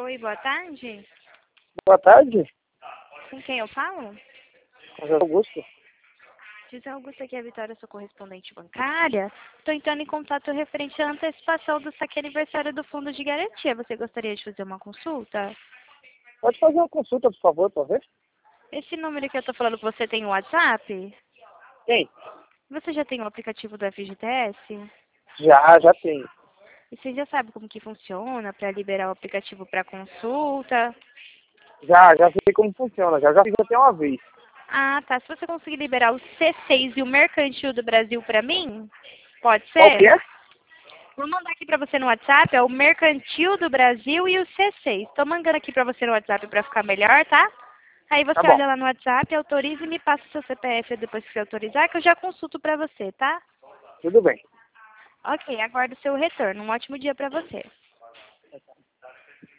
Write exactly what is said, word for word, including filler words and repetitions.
Oi, boa tarde. Boa tarde, Com quem eu falo? José Augusto. José Augusto, aqui é a Vitória, sou correspondente bancária. Estou entrando em contato referente à antecipação do saque aniversário do fundo de garantia. Você gostaria de fazer uma consulta? Pode fazer uma consulta, por favor, por ver? Esse número que eu estou falando, você tem o WhatsApp? Tem. Você já tem o aplicativo do F G T S? Já, já tem. E você já sabe como que funciona para liberar o aplicativo para consulta? Já, já sei como funciona. Já, já fiz até uma vez. Ah, tá. Se você conseguir liberar o C seis e o Mercantil do Brasil para mim, pode Qual que ser? é? Vou mandar aqui para você no WhatsApp, é o Mercantil do Brasil e o C seis. Estou mandando aqui para você no WhatsApp para ficar melhor, tá? Aí Tá você bom. olha lá no WhatsApp, autoriza e me passa o seu C P F depois que você autorizar, que eu já consulto para você, tá? Tudo bem. Ok, aguardo o seu retorno. Um ótimo dia para você.